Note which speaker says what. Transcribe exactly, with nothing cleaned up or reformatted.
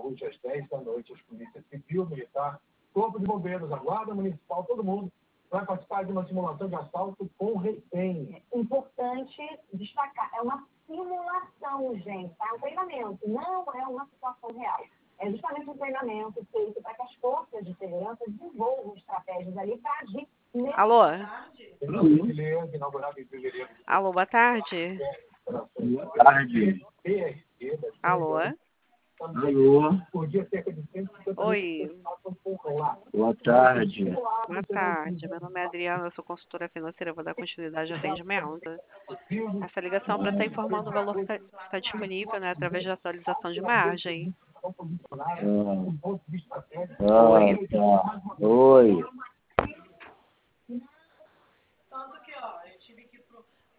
Speaker 1: hoje às dez da noite, as polícias civil, militar, corpo de bombeiros, a guarda municipal, todo mundo vai participar de uma simulação de assalto com refém.
Speaker 2: É importante destacar, é uma simulação, gente, tá? É um treinamento, não é uma situação real. É justamente um treinamento feito para que as forças de segurança desenvolvam estratégias ali para agir.
Speaker 3: Alô?
Speaker 1: Alô?
Speaker 3: Alô, boa tarde.
Speaker 1: Boa tarde.
Speaker 3: Alô?
Speaker 1: Alô?
Speaker 3: Oi.
Speaker 1: Boa tarde.
Speaker 3: Boa tarde. Meu nome é Adriana, eu sou consultora financeira, vou dar continuidade ao atendimento. Essa ligação é para estar informando o valor que está, que está disponível, né, através da atualização de margem.
Speaker 1: Ah, ah, tá. Oi.